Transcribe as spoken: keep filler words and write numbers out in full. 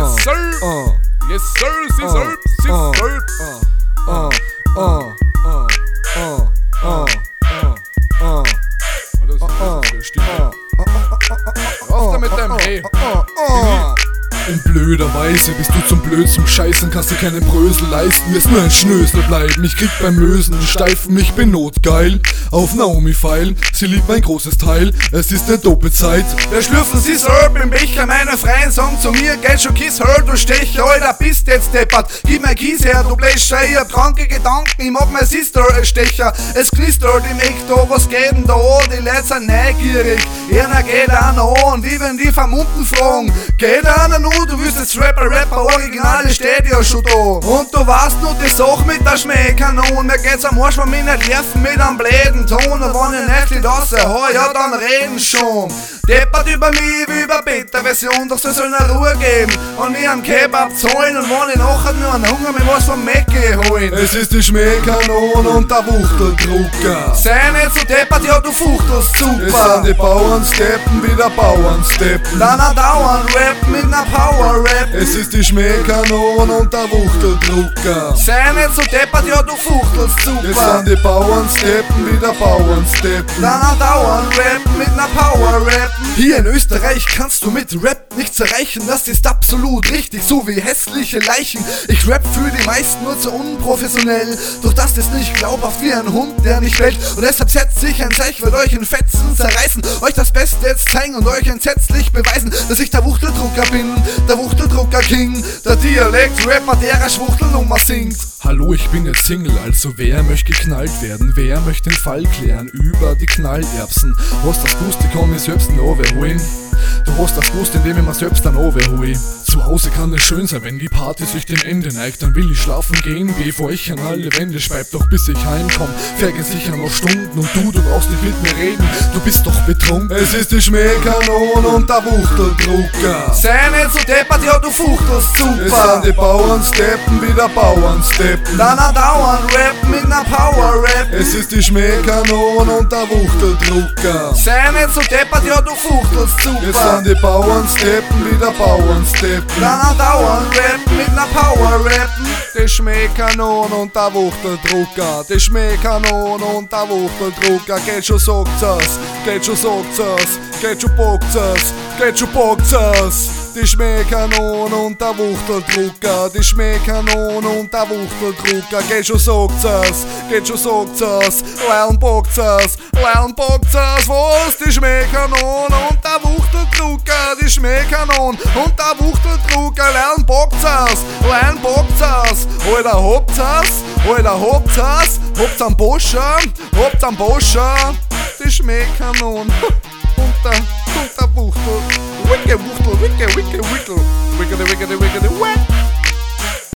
Yes sir, uh, yes sir, si sir, si uh, sir. Uh, uh, uh, uh, uh, uh, uh, uh. Das ist die Stimme. Raus da mit deinem Hey. In blöder Weise bist du zum Blöd zum Scheißen, kannst dir keine Brösel leisten, wirst nur ein Schnösel bleiben. Ich krieg beim Lösen einen Steifen, ich bin notgeil. Auf Naomi feilen, sie liebt mein großes Teil, es ist eine Doppelzeit. Wir schlürfen sie Serb im Becher, meine freien Song zu mir, geht schon Kiss, hör du Stecher, Alter, bist jetzt deppert. Gib mir Kies her, du Bläscher, ich hab kranke Gedanken, ich mag mein Sister ein Stecher. Es knistert im Eck da, was geht denn da an? Die Leute sind neugierig, einer geht auch noch an, wie wenn die Vermummten fragen, geht einer noch? Du willst jetzt Rapper, Rapper, Originale steht ja schon da. Und du weißt nur die Sache mit der Schmähkanon. Mir geht's am Arsch, wenn mich nicht nerven mit einem bläden Ton. Und wenn ich nicht raus hau, ja dann reden schon. Deppert über mich wie über Beta-Version, doch sie sollen eine Ruhe geben und mir einen Kebab zahlen. Und wenn ich nachher nur einen Hunger mit was vom Mecke holen. Es ist die Schmähkanon und der Wuchteldrucker. Sei nicht so deppert, ja du fuchtelst super. Es sind die Bauernsteppen wie der Bauernsteppen. Dann ein Dauern-Rap mit ner Power-Rap. Es ist die Schmähkanon und der Wuchteldrucker. Sei nicht so deppert, ja du fuchtelst super. Es sind die Bauernsteppen wie der Bauernsteppen. Dann ein Dauern-Rap mit ner Power-Rap. Hier in Österreich kannst du mit Rap nichts erreichen, das ist absolut richtig, so wie hässliche Leichen. Ich rap für die meisten nur zu unprofessionell, doch das ist nicht glaubhaft wie ein Hund, der nicht bellt. Und deshalb setze ich ein Zeichen, will euch in Fetzen zerreißen, euch das Beste jetzt zeigen und euch entsetzlich beweisen, dass ich der Wuchteldrucker bin, der Wuchteldrucker King, der Dialekt-Rapper, der eine Schwuchtelnummer singt. Hallo, ich bin jetzt Single, also wer möchte geknallt werden? Wer möchte den Fall klären über die Knallerbsen? Hast das gewusst, ich kann mich selbst einen overholen. Du hast das gewusst, indem ich mir selbst einen overhole. Zu Hause kann es schön sein, wenn die Party sich dem Ende neigt. Dann will ich schlafen gehen, bevor ich an alle Wände schweib. Doch bis ich heimkomm, vergess ich ja noch Stunden. Und du, du brauchst nicht mit mir reden, du bist doch betrunken. Es ist die Schmähkanon und der Wuchteldrucker. Sei nicht so deppert, ja du fuchtelst super. Es sind die Bauernsteppen wie der Bauernsteppen. Dann ein Dauern-Rap mit ner Power-Rap. Es ist die Schmähkanon und der Wuchteldrucker. Sei nicht so deppert, ja du fuchtelst super. Es sind die Bauernsteppen wie der Bauernsteppen. Dann ein Dauern-Rap mit ner Power-Rap. Die Schmähkanon und der Wuchteldrucker. Die Schmähkanon und der Wuchteldrucker. Geht schon, sagt's es, geht schon, sagt's es, geht schon, bockt's es, geht schon, bockt's es. Die Schmähkanon und der Wuchteldrucker. Die Schmähkanon und der Wuchteldrucker. Geht schon, sagt's es, geht schon, sagt's es, lern bockt's es, lern bockt's es. Was? Die Schmähkanon und der Wuchteldrucker. Die Schmähkanon und der Wuchteldrucker. Lern bockt's es, lern bockt's es. Alter, habt's es, Alter, habt's es. Habt's am Boscher, habt's am Boscher. Die Schmähkanon und der, und der Wuchtel. Wicke, Wuchtel, wicke, wicke, wickel. Wickede, wickede, wickede, wick.